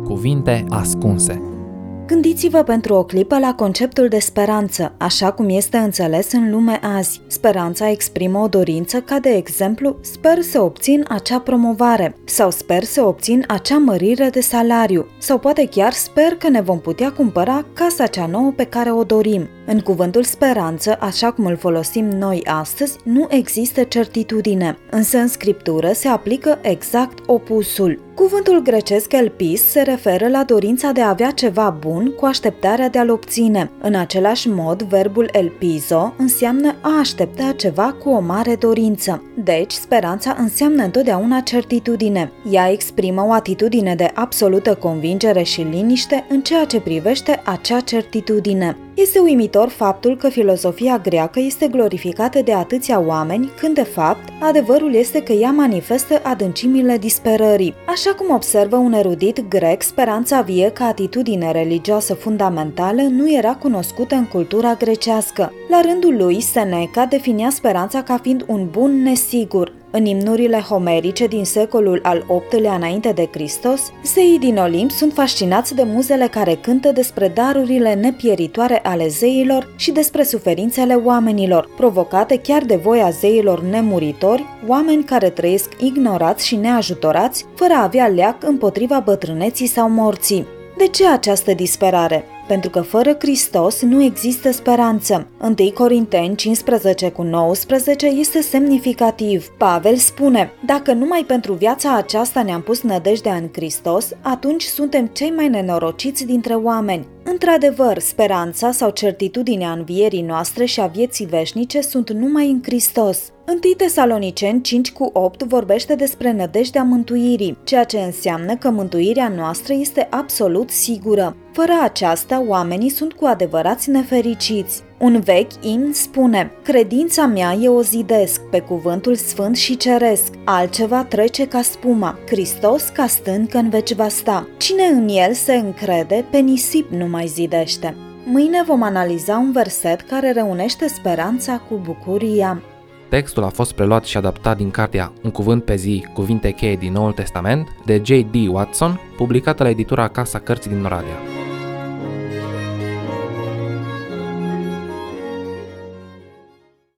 Cuvinte ascunse. Gândiți-vă pentru o clipă la conceptul de speranță, așa cum este înțeles în lume azi. Speranța exprimă o dorință ca, de exemplu, sper să obțin acea promovare sau sper să obțin acea mărire de salariu sau poate chiar sper că ne vom putea cumpăra casa cea nouă pe care o dorim. În cuvântul speranță, așa cum îl folosim noi astăzi, nu există certitudine, însă în Scriptură se aplică exact opusul. Cuvântul grecesc elpis se referă la dorința de a avea ceva bun cu așteptarea de a-l obține. În același mod, verbul elpizo înseamnă a aștepta ceva cu o mare dorință. Deci, speranța înseamnă întotdeauna certitudine. Ea exprimă o atitudine de absolută convingere și liniște în ceea ce privește acea certitudine. Este uimitor faptul că filozofia greacă este glorificată de atâția oameni, când de fapt adevărul este că ea manifestă adâncimile disperării. Așa cum observă un erudit grec, speranța vie ca atitudine religioasă fundamentală nu era cunoscută în cultura grecească. La rândul lui, Seneca definia speranța ca fiind un bun nesigur. În imnurile homerice din secolul al VIII-lea înainte de Hristos, zeii din Olimp sunt fascinați de muzele care cântă despre darurile nepieritoare ale zeilor și despre suferințele oamenilor, provocate chiar de voia zeilor nemuritori, oameni care trăiesc ignorați și neajutorați, fără a avea leac împotriva bătrâneții sau morții. De ce această disperare? Pentru că fără Hristos nu există speranță. 1 Corinteni 15:19 este semnificativ. Pavel spune: dacă numai pentru viața aceasta ne-am pus nădejdea în Hristos, atunci suntem cei mai nenorociți dintre oameni. Într-adevăr, speranța sau certitudinea învierii noastre și a vieții veșnice sunt numai în Hristos. 1 Tesaloniceni 5:8 vorbește despre nădejdea mântuirii, ceea ce înseamnă că mântuirea noastră este absolut sigură. Fără aceasta, oamenii sunt cu adevărat nefericiți. Un vechi imn spune: credința mea eu o zidesc pe cuvântul sfânt și ceresc, altceva trece ca spuma, Hristos ca stâncă în veci va sta. Cine în el se încrede, pe nisip nu mai zidește. Mâine vom analiza un verset care reunește speranța cu bucuria. Textul a fost preluat și adaptat din cartea Un cuvânt pe zi, cuvinte cheie din Noul Testament, de J.D. Watson, publicată la editura Casa Cărții din Oradea.